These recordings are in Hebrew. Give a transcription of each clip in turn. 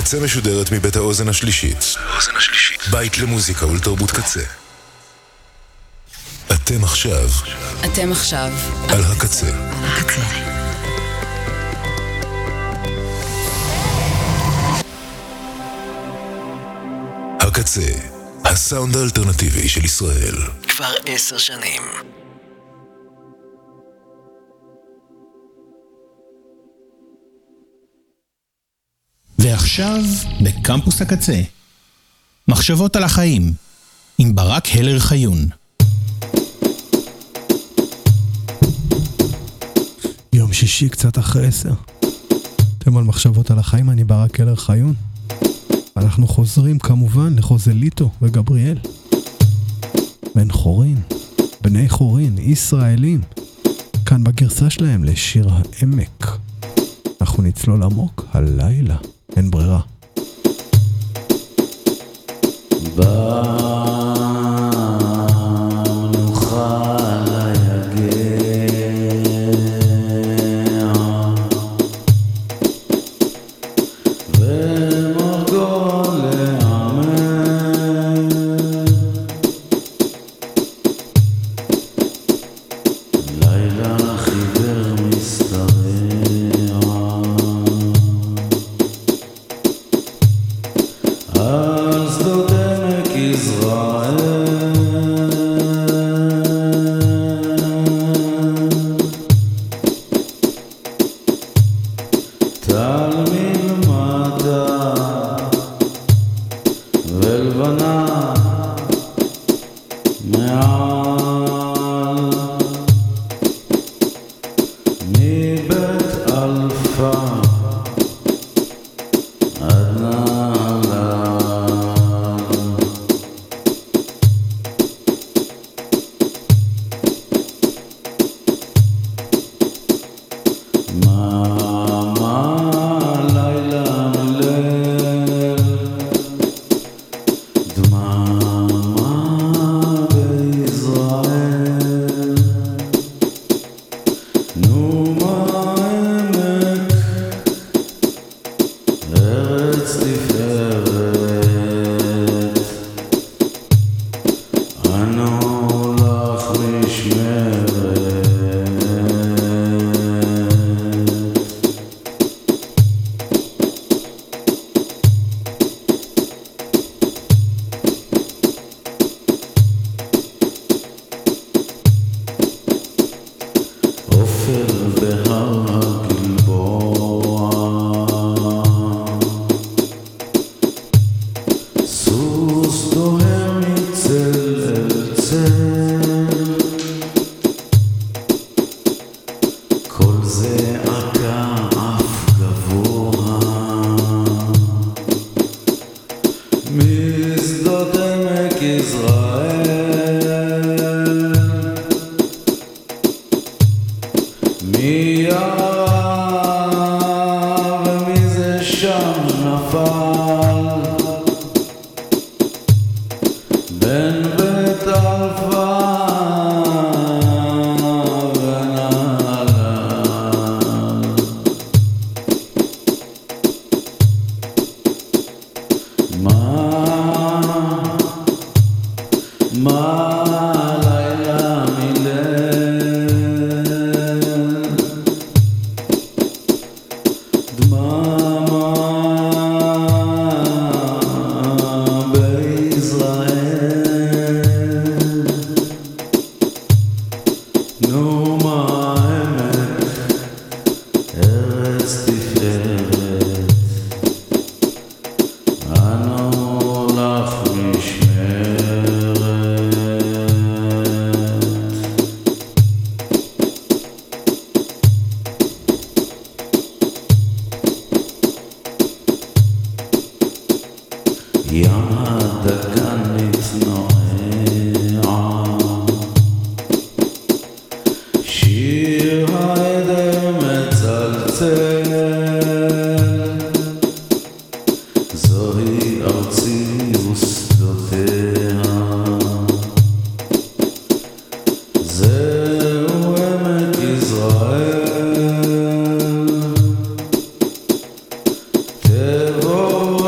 הקצה משודרת מבית האוזן השלישית. בית למוזיקה ולתרבות קצה. אתם עכשיו על הקצה. הקצה, הסאונד האלטרנטיבי של ישראל. כבר 10 שנים. ועכשיו בקמפוס הקצה, מחשבות על החיים עם ברק הלר חיון. יום שישי קצת אחרי 10. אתם על מחשבות על החיים, אני ברק הלר חיון. אנחנו חוזרים כמובן לחוזליטו וגבריאל. בן חורין, בני חורין, ישראלים. כאן בגרסה שלהם לשיר העמק. אנחנו נצלול עמוק הלילה. אין ברירה. תבוא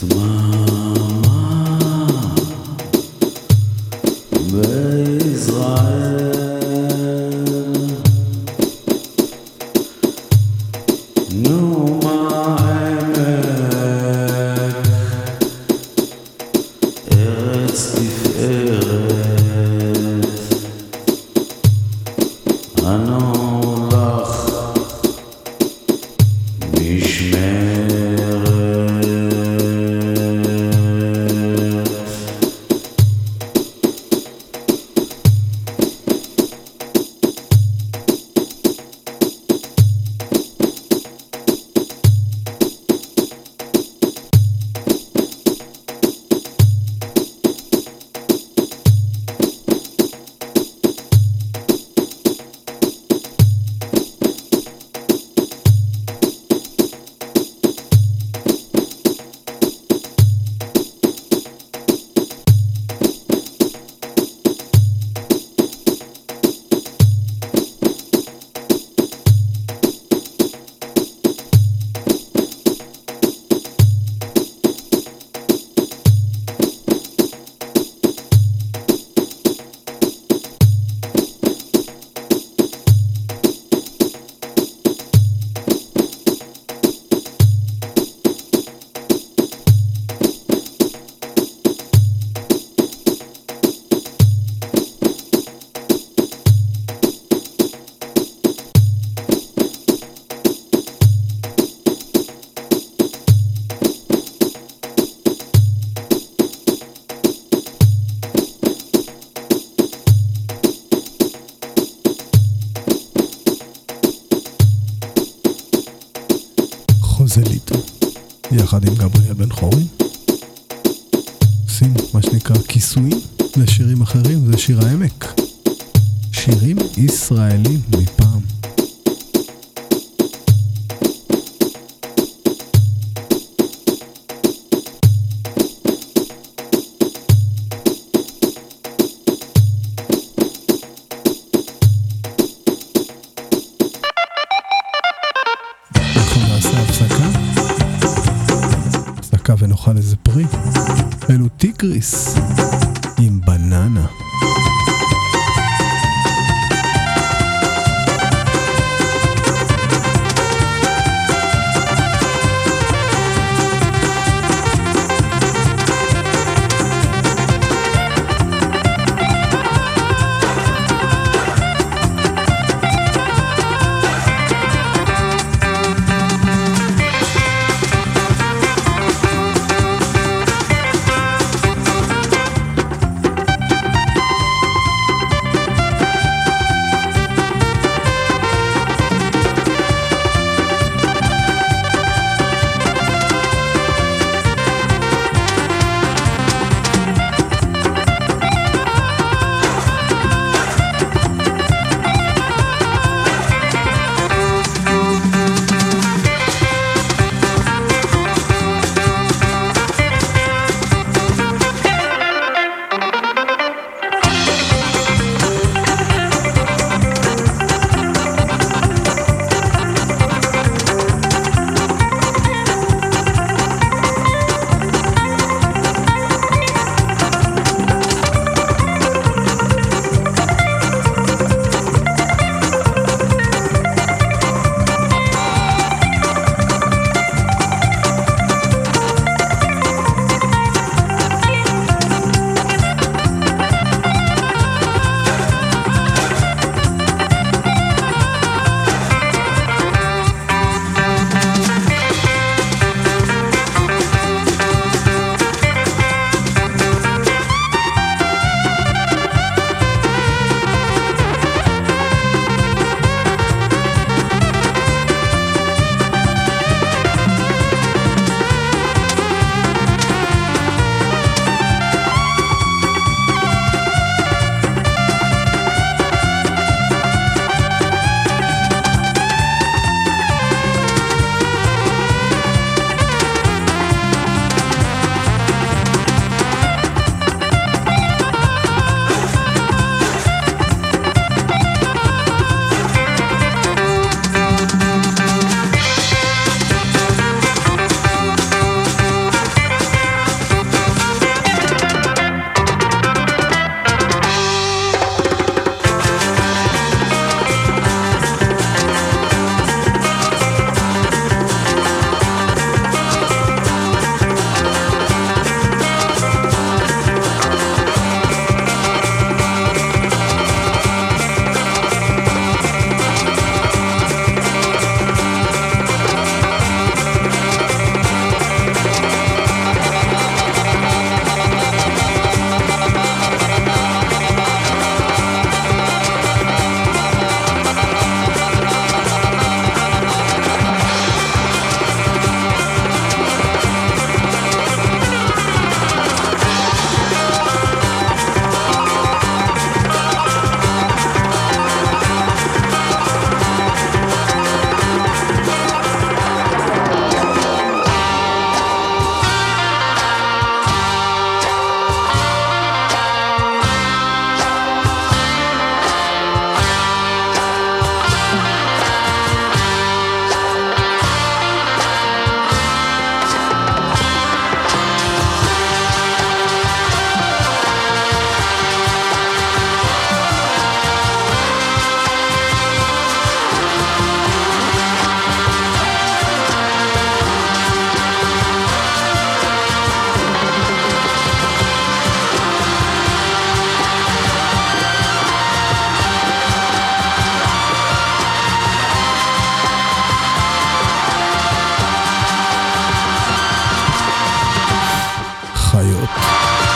חוזליטו, יחד עם גבריאל בן חורין. עושים מה שנקרא כיסויים לשירים אחרים, זה שיר העמק. שירים ישראלים מפעם. ונאכל איזה פרי. אלו טיגריס עם בננה.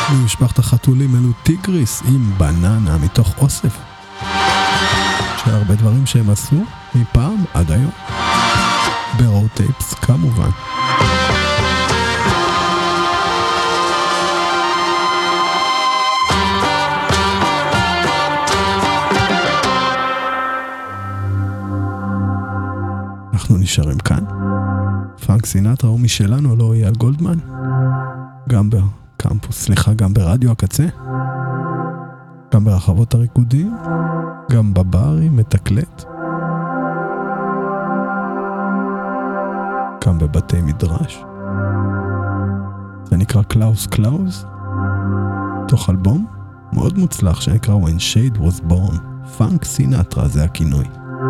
ממשפחת החתולים אלו טיגריס עם בננה מתוך אוסף של הרבה דברים שהם עשו מפעם עד היום ברוד טייפס כמובן. אנחנו נשארים כאן. פרנק סינטרה הוא משלנו, לא אייל גולדמן, גם בקמפוס, גם ברדיו הקצה, גם ברחבות הריקודים, גם בברים, מתקלט, גם בבתי מדרש. זה נקרא קלאוס קלאוס, תוך אלבום מאוד מוצלח שנקרא When Shade Was Born. פרנק סינטרה זה הכינוי.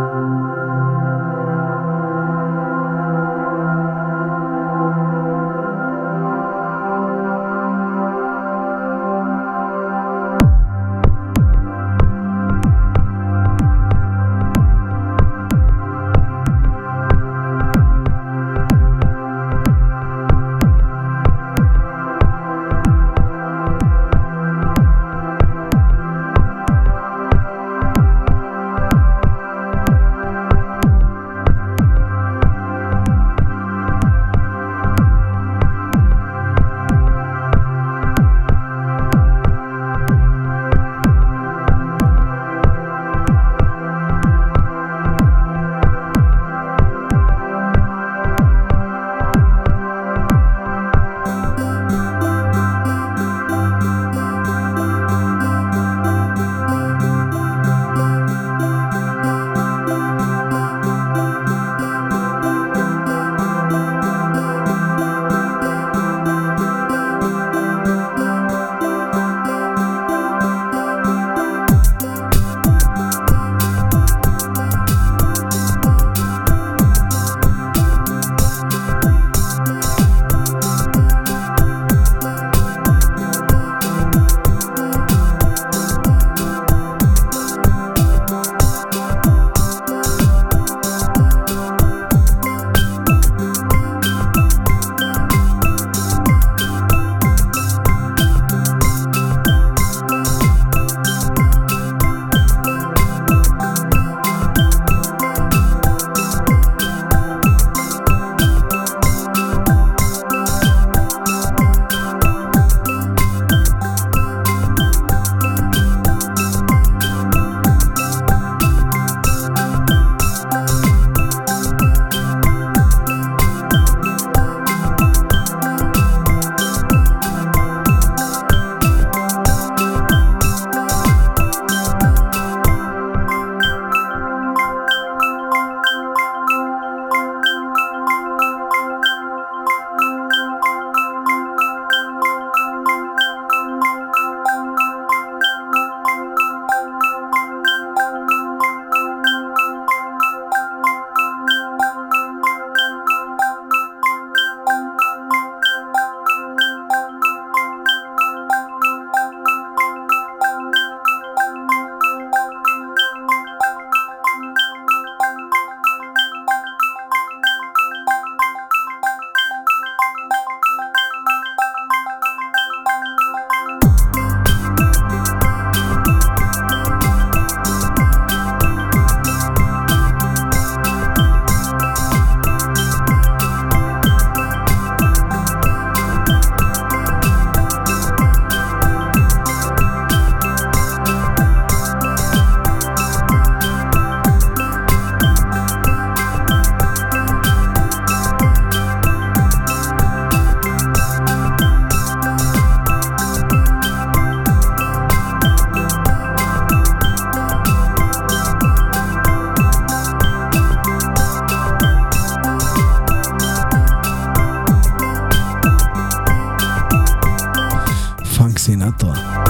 סינטרה.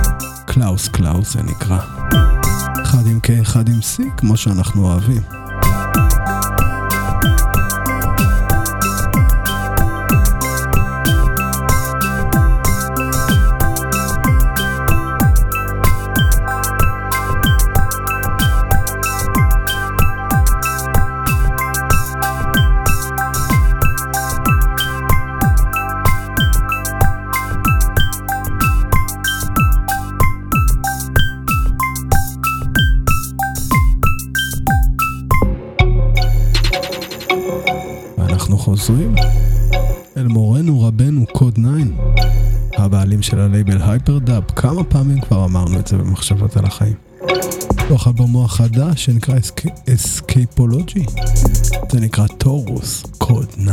קלאוס קלאוס זה נקרא. אחד עם K, אחד עם C, כמו שאנחנו אוהבים. הבעלים של הלייבל הייפרדאב. כמה פעמים כבר אמרנו את זה במחשבות על החיים. תוך אלבומו החדש שנקרא אסקייפולוגי, זה נקרא טורוס קוד 9.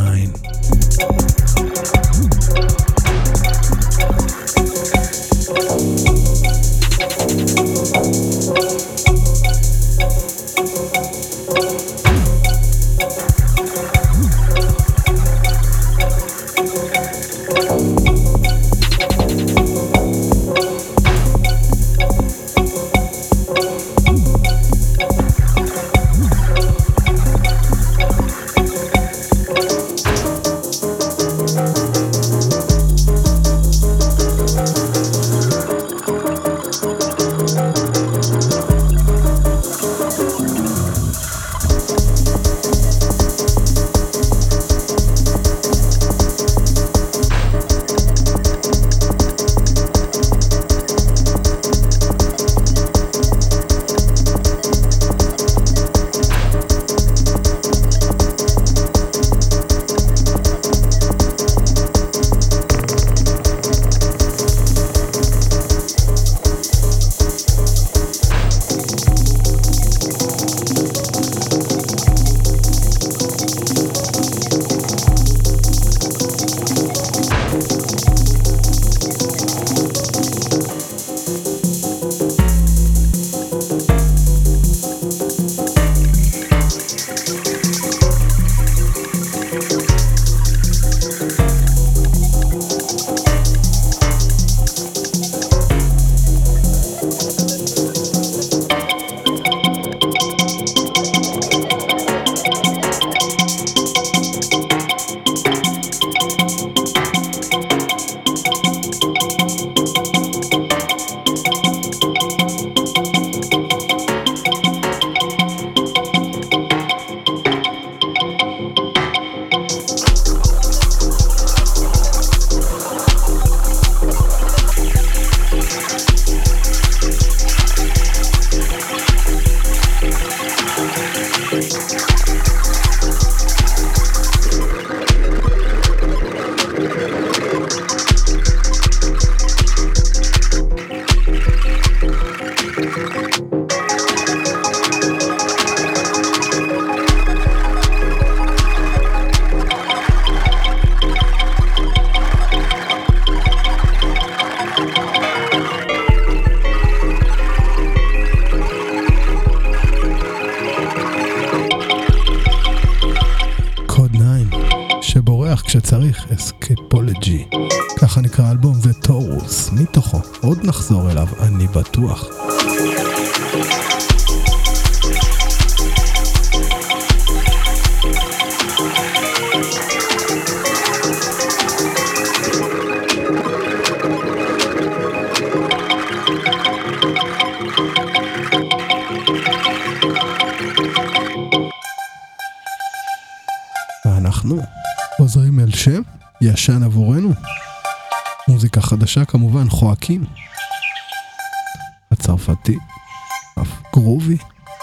כשצריך, אסקייפולוגי. ככה נקרא האלבום, זה טורוס. מתוכו עוד נחזור אליו, אני בטוח. ואנחנו חוזרים אל שם ישן עבורנו, מוזיקה חדשה כמובן, חואקים הצרפתי, אף גרובי,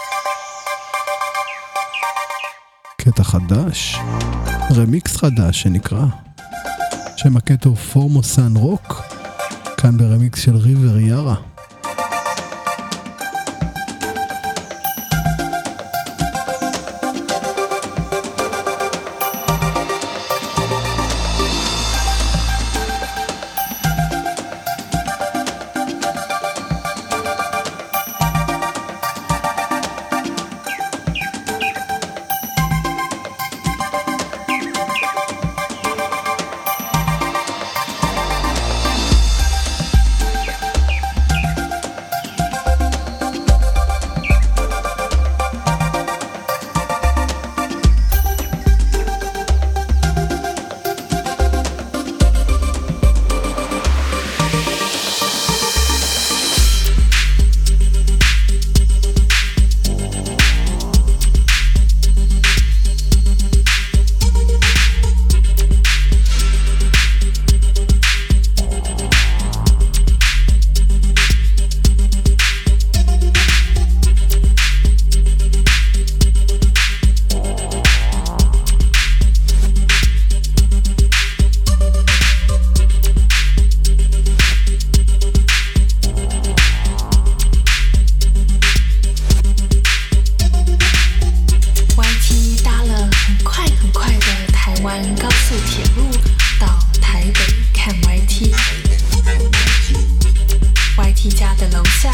קטע חדש, רמיקס חדש שנקרא, שם הקטע הוא פורמוסן רוק, כאן ברמיקס של ריבר יארה.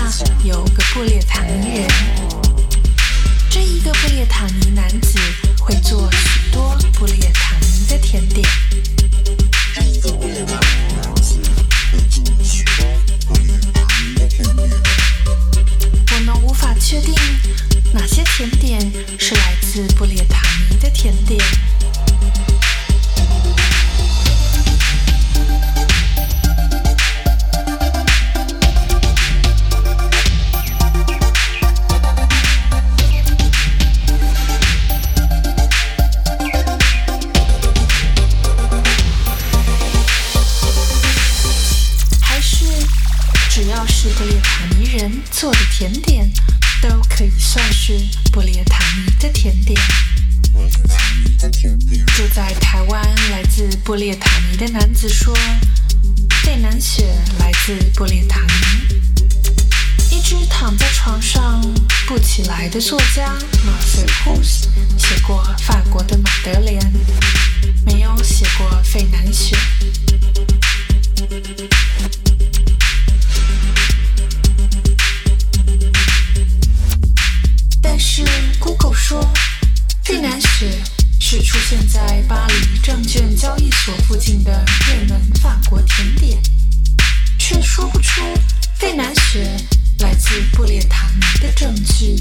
有个布列塔尼人，这一个布列塔尼男子会做许多布列塔尼的甜点。我们无法确定哪些甜点是来自布列塔尼的甜点。布列塔尼人做的甜点都可以算是布列塔尼的甜点。住在台湾来自布列塔尼的男子说，费南雪来自布列塔尼。一只躺在床上不起来的作家马塞普斯写过法国的马德莲，没有写过费南雪。但是 Google 说，费南雪是出现在巴黎证券交易所附近的热门法国甜点，却说不出费南雪来自布列塔尼的证据。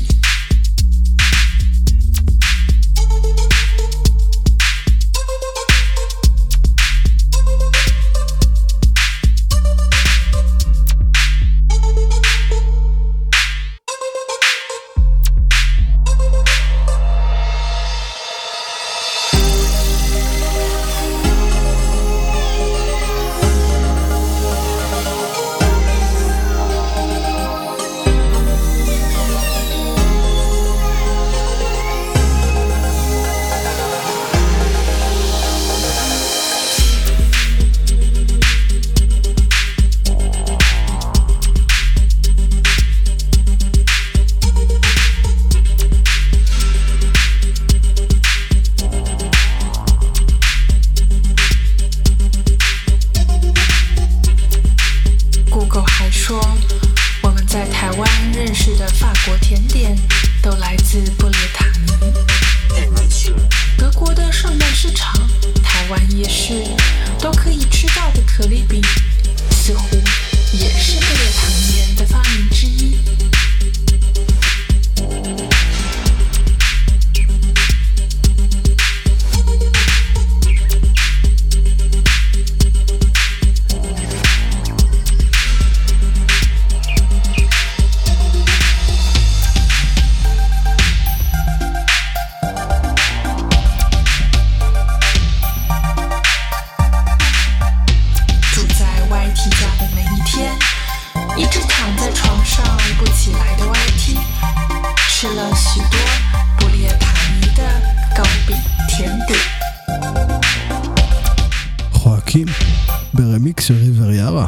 ברמיקס של ריבר יארה.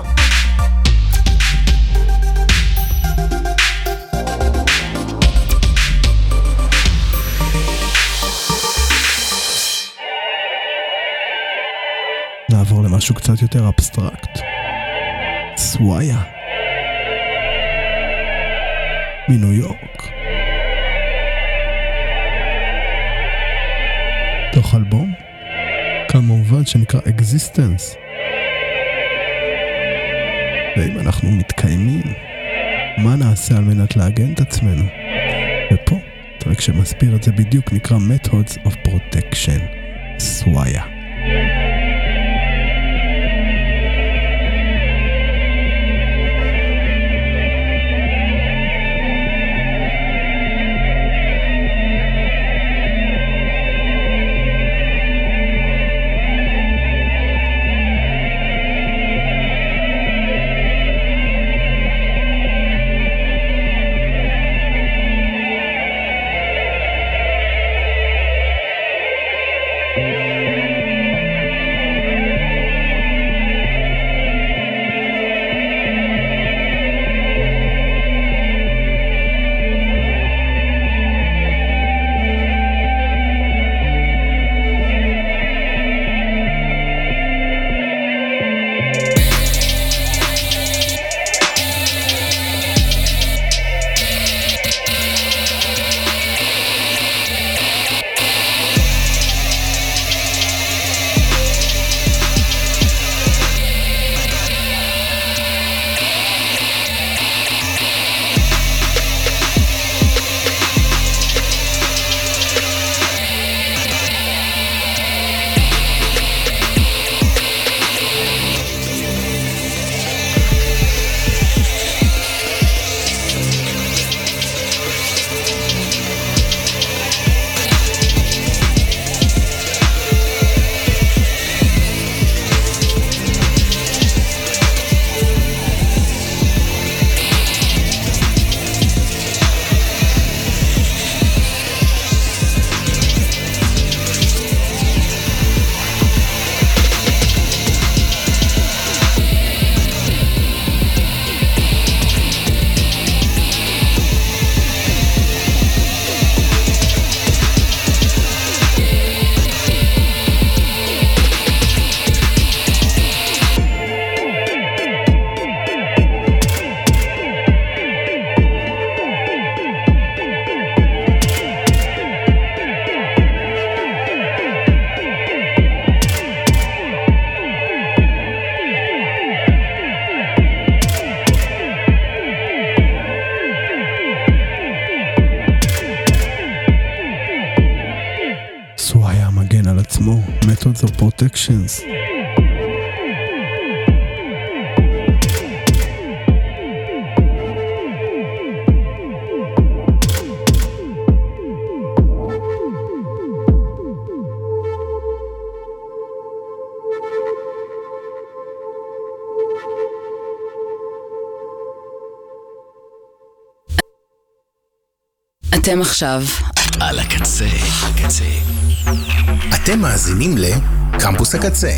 נעבור למשהו קצת יותר אבסטרקט. סוויה מניו יורק, תוך אלבום כמובן שנקרא Existence. ואם אנחנו מתקיימים, מה נעשה על מנת להגן את עצמנו? ופה, טרק שמסביר את זה בדיוק נקרא Methods of Protection, סוויה. Protections. אתם עכשיו על הקצה. אתם מאזינים לקמפוס הקצה.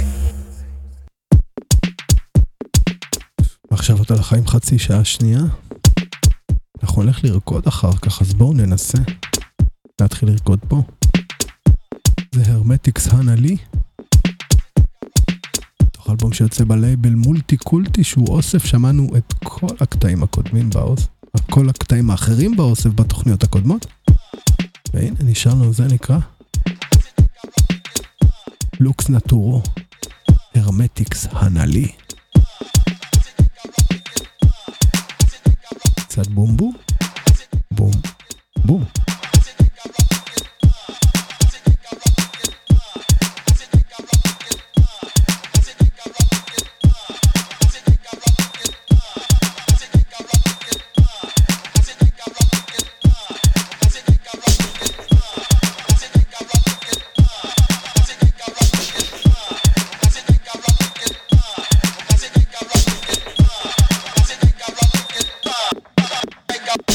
מחשבות על החיים חצי שעה שנייה. אנחנו הולך לרקוד אחר כך, אז בואו ננסה להתחיל לרקוד פה. זה הרמטיקס הנלי, תוך אלבום שיוצא בלייבל מולטי קולטי, שהוא אוסף, שמענו את כל הקטעים הקודמים באוסף, כל הקטעים האחרים באוסף בתוכניות הקודמות, והנה נשאר לנו, זה נקרא לוקס נטורו, הרמטיקס הנלי. קצת בום בום בום בום. Up.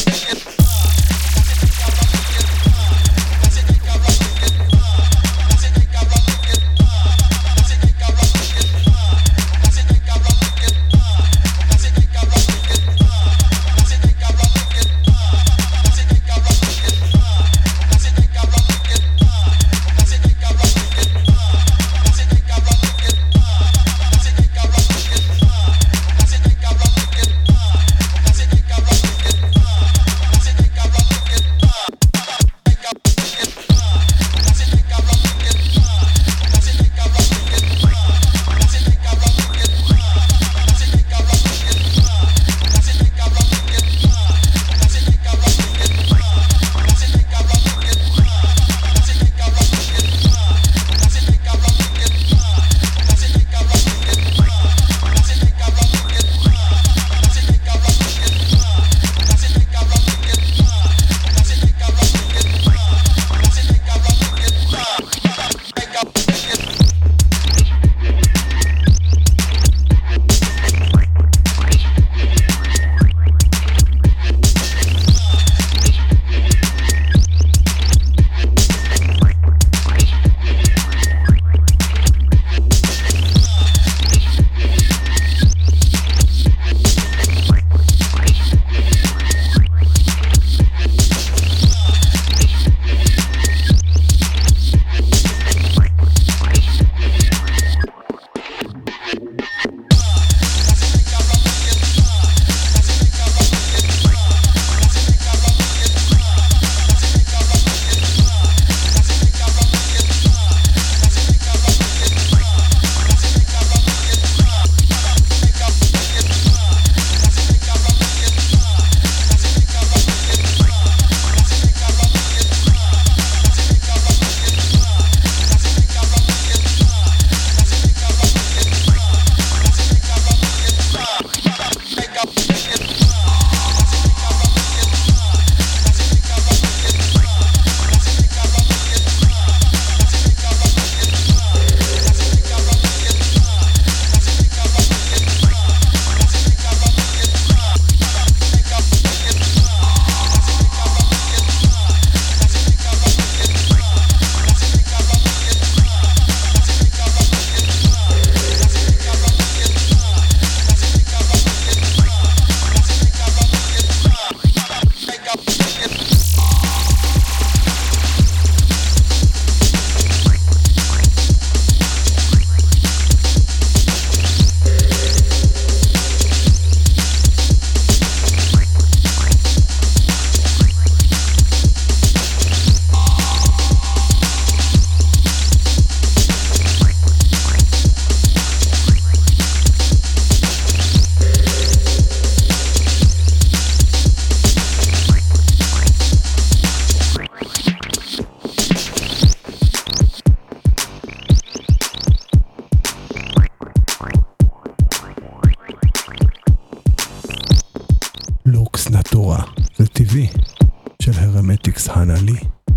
המרכזי של הרמטיקס הנאלי.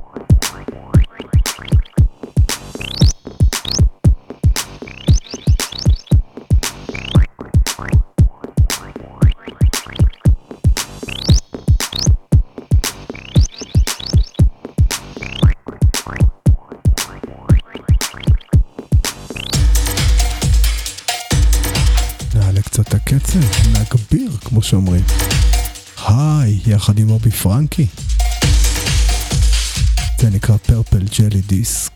נעלה קצת את הקצב, נגביר כמו שאומרים. היי, יחד עם אובי פרנקי. זה נקרא פרפל ג'לי דיסק.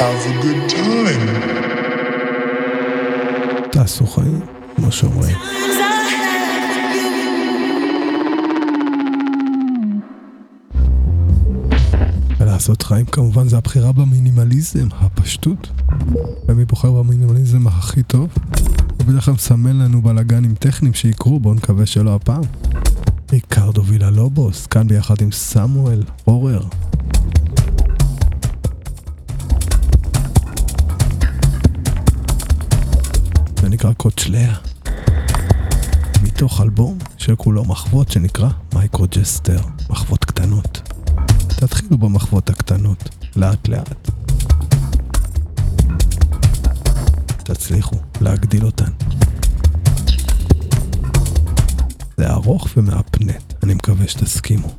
Have a good time. תעשו חיים, כמו שאומרים. ולעשות חיים כמובן זה הבחירה במינימליזם, הפשטות. ומי בוחר במינימליזם הכי טוב? ובדרך כלל מסמן לנו בלגנים טכניים שיקרו, בואו נקווה שלא הפעם. ריקרדו ויללובוס, כאן ביחד עם סמואל אורר. זה נקרא קוצ'ליה. מתוך אלבום של כולו מחוות שנקרא מייקרוג'סטר, מחוות קטנות. תתחילו במחוות הקטנות, לאט לאט. תצליחו להגדיל אותן. זה ארוך ומאפנט, אני מקווה שתסכימו.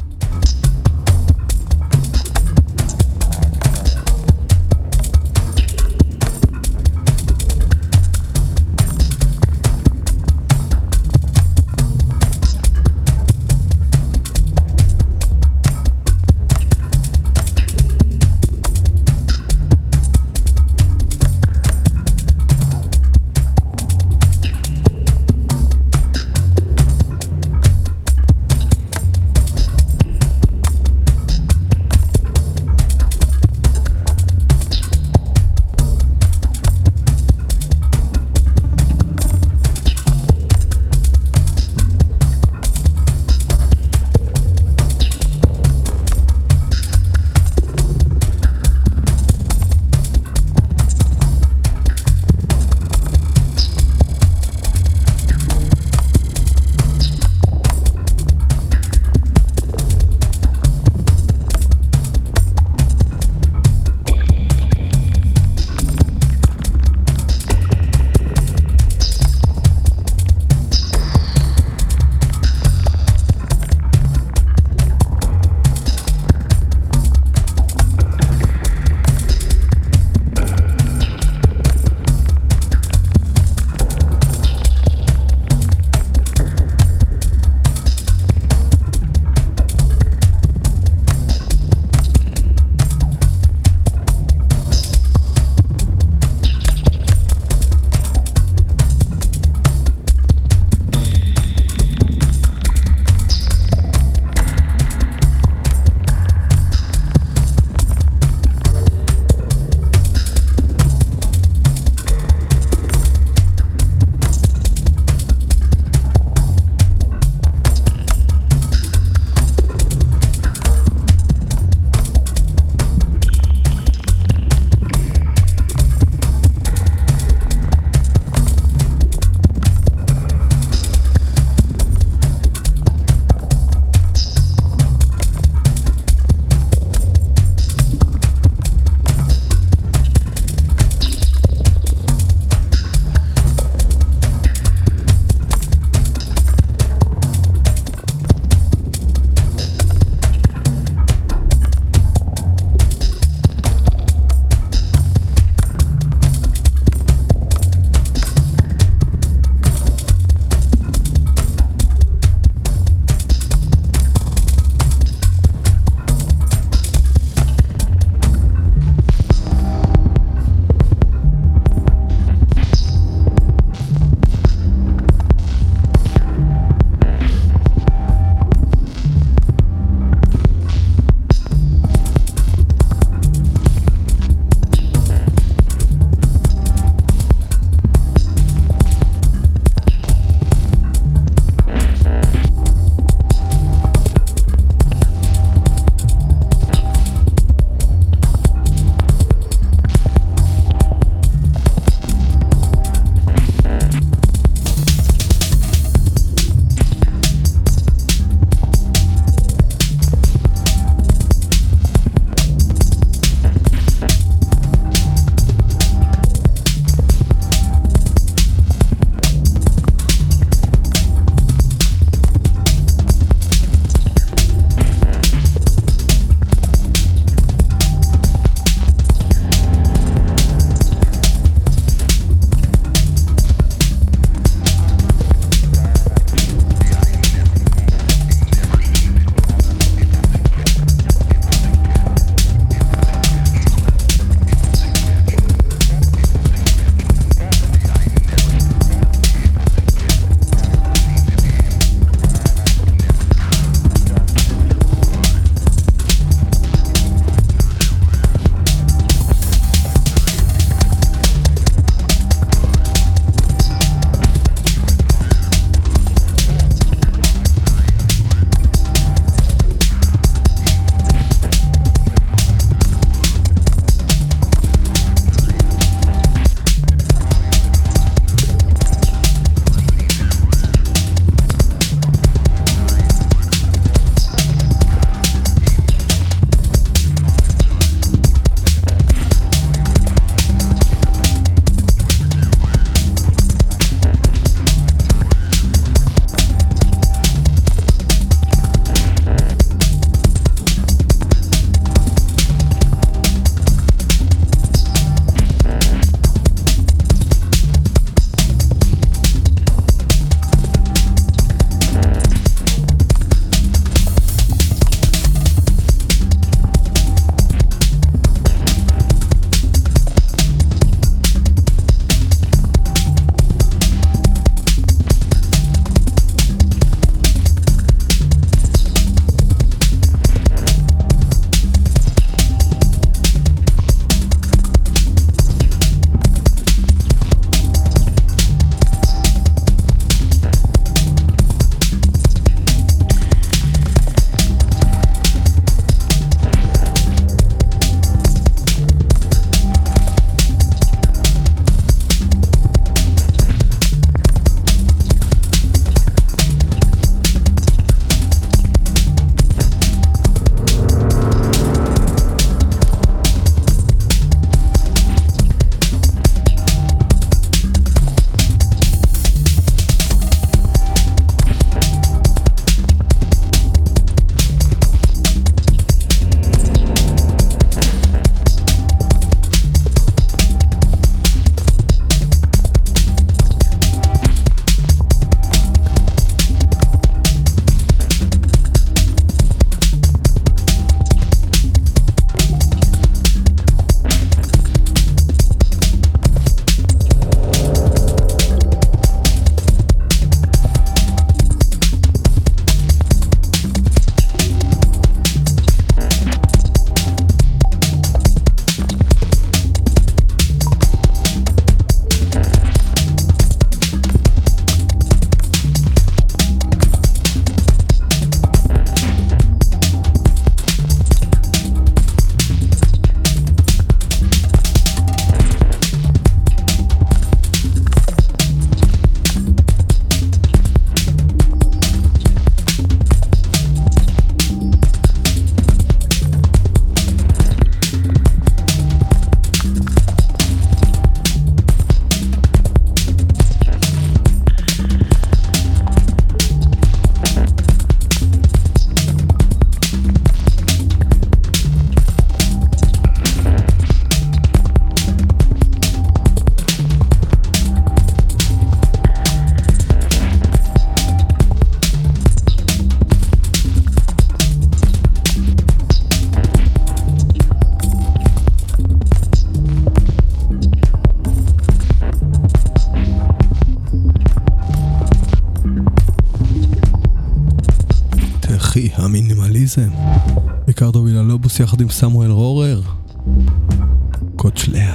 המינימליזם. ריקרדו ויללובוס יחד עם סמואל רורר. קוד שליה.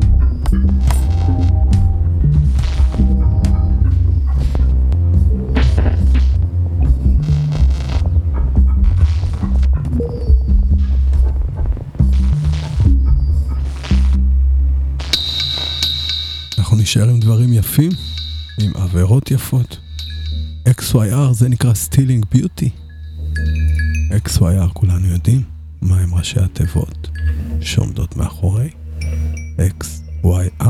אנחנו נשאר עם דברים יפים, עם עבירות יפות. XYR זה נקרא Stealing Beauty. XYR כולנו יודעים מה הם ראשי התיבות שעומדות מאחורי XYR.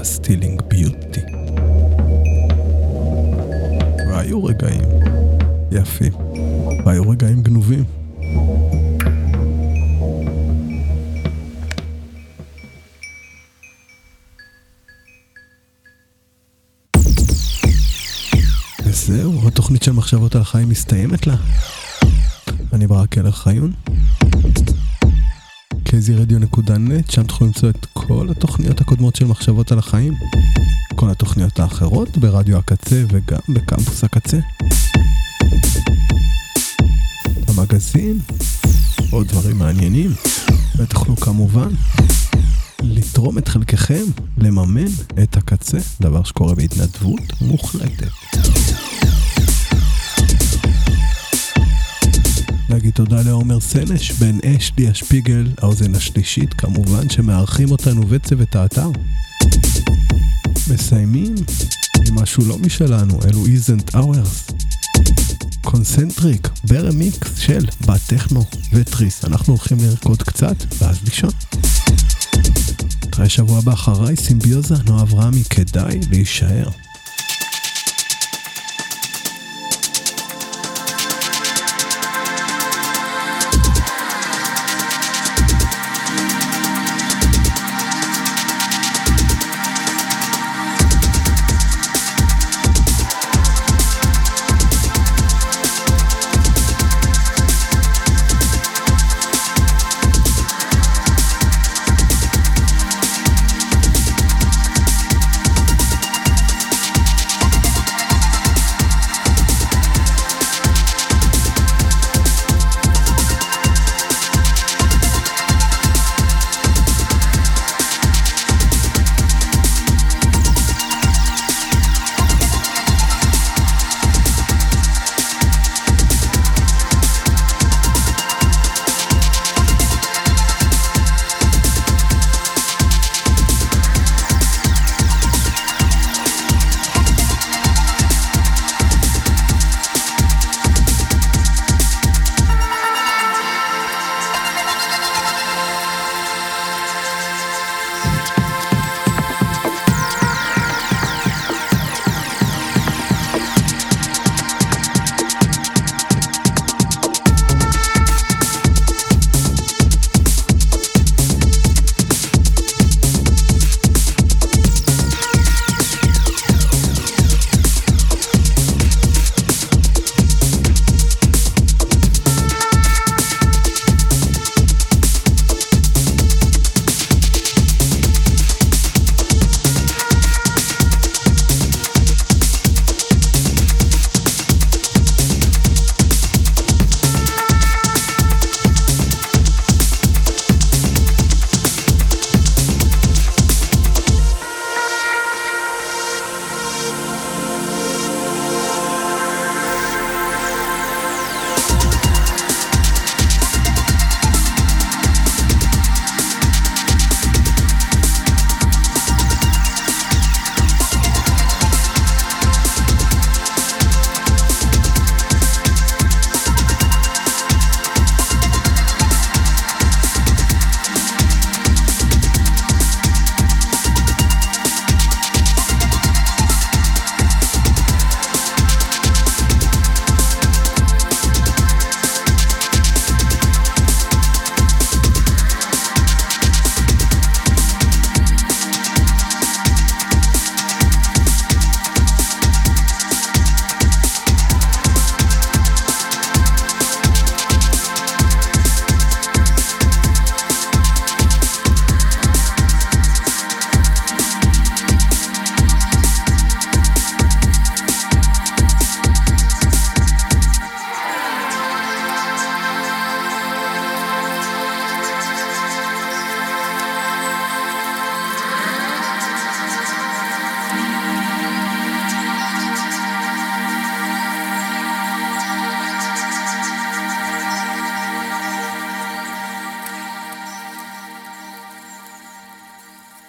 סטילינג ביוטי. והיו רגעים יפים, והיו רגעים גנובים. וזהו, התוכנית של מחשבות על החיים מסתיימת לה. אני ברק אלר חיון, kzradio.net, שם תוכלו למצוא את כל התוכניות הקודמות של מחשבות על החיים, כל התוכניות האחרות ברדיו הקצה וגם בקמפוס הקצה, המגזין, עוד דברים מעניינים, ותוכלו כמובן לתרום את חלקכם, לממן את הקצה, דבר שקורה בהתנדבות מוחלטת. להגיד תודה לעומר סנש, בן אשלי השפיגל, האוזן השלישית, כמובן שמארחים אותנו וצוות האתר. מסיימים עם משהו לא משלנו, אלו Isn't Ours. קונסנטריק, ברמיקס של בת טכנו וטריס. אנחנו הולכים לרקוד קצת, ואז לישון. תראה שבוע הבא אחריי, סימביוזה, נועה אברהמי, כדאי להישאר.